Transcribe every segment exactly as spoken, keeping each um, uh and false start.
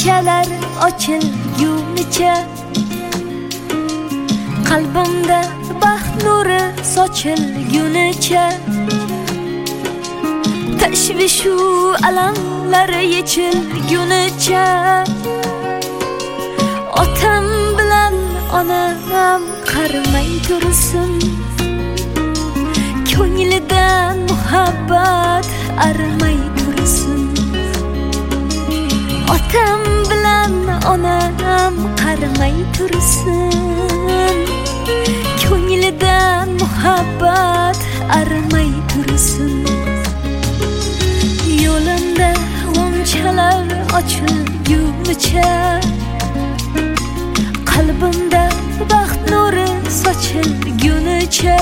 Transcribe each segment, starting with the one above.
g'unchalar ochilgunicha, qalbimda baxt nuri sochilgunicha, tashvishu alamlar yechilgunicha, otam bilan onam qarimay tursin, ko'nglidan muhabbat arimay tursin. Otam bilan onam qarimay tursin, ko'nglidan muhabbat arimay tursin. Yo'limda g'unchalar ochilgunicha, qalbimda baxt nuri sochilgunicha,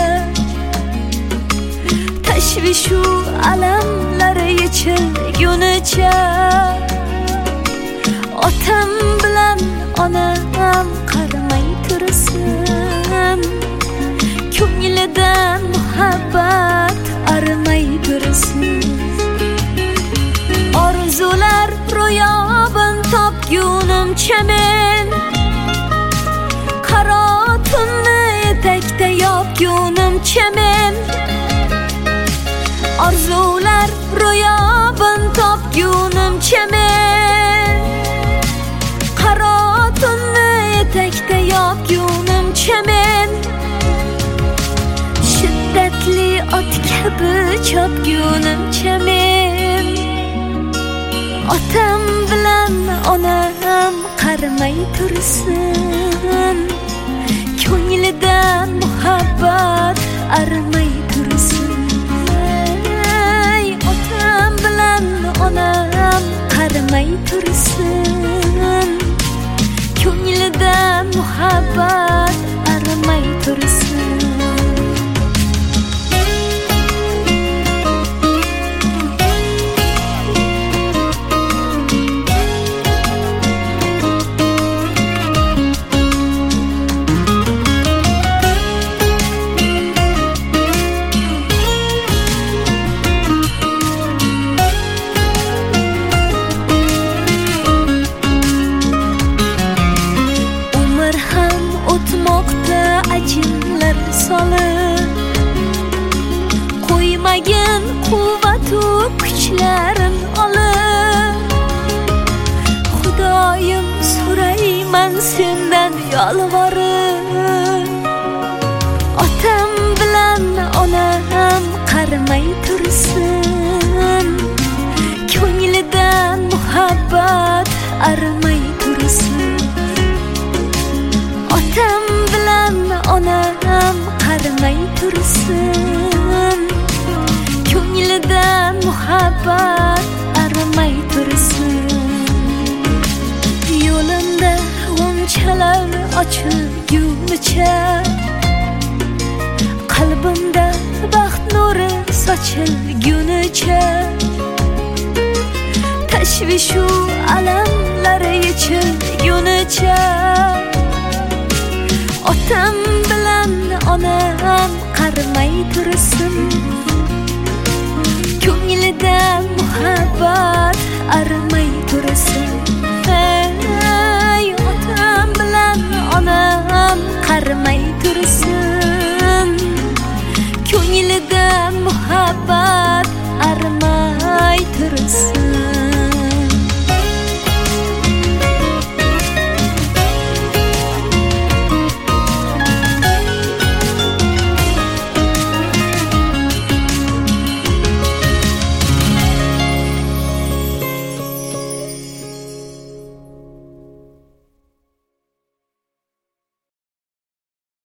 tashvishu alamlar yechilgunicha, otam bilan onam qarimay tursin, ko'nglidan muhabbat arimay tursin. Orzular ro'yobin topgunimcha men, qaro tunni etakda yopgunimcha men, orzular ro'yobin topgunimcha men, qaro tunni etakda yopgunimcha men, shiddatli ot kabi chopgunimcha men, otam bilan onam qarimay tursin, ko'nglidan muhabbat arimay tursin. Ey, otam bilan onam qarimay tursin, ko'nglidan muhabbat arimay tursin. Ajinlar solib, qo'ymagin quvvatu kuchlarim olib, Xudoyim so'rayman sendan yolvorib, otam bilan onam qarimay tursin, ko'nglidan muhabbat arimay tursin. Otam bilan onam qarimay tursin, ko'nglidan muhabbat arimay tursin. Yo'limda g'unchalar ochilgunicha, qalbimda baxt nuri sochilgunicha, tashvishu alamlar yechilgunicha, otam bilan onam qarimay tursin, ko'nglidan muhabbat arimay tursin.